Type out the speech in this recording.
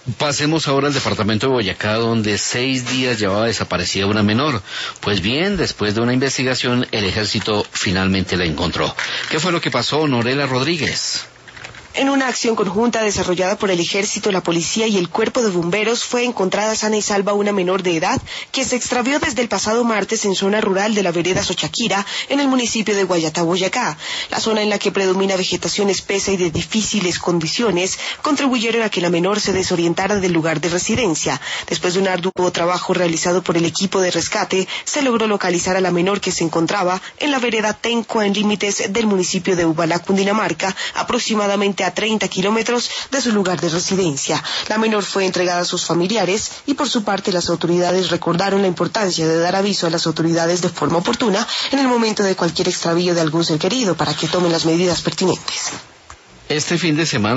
Pasemos ahora al departamento de Boyacá, donde 6 días llevaba desaparecida una menor. Pues bien, después de una investigación, el ejército finalmente la encontró. ¿Qué fue lo que pasó, Norela Rodríguez? En una acción conjunta desarrollada por el Ejército, la Policía y el Cuerpo de Bomberos fue encontrada sana y salva una menor de edad que se extravió desde el pasado martes en zona rural de la vereda Sochaquira, en el municipio de Guayatá, Boyacá. La zona en la que predomina vegetación espesa y de difíciles condiciones contribuyeron a que la menor se desorientara del lugar de residencia. Después de un arduo trabajo realizado por el equipo de rescate, se logró localizar a la menor que se encontraba en la vereda Tenco, en límites del municipio de Ubalá, Cundinamarca, aproximadamente a 30 kilómetros de su lugar de residencia. La menor fue entregada a sus familiares y por su parte las autoridades recordaron la importancia de dar aviso a las autoridades de forma oportuna en el momento de cualquier extravío de algún ser querido para que tomen las medidas pertinentes. Este fin de semana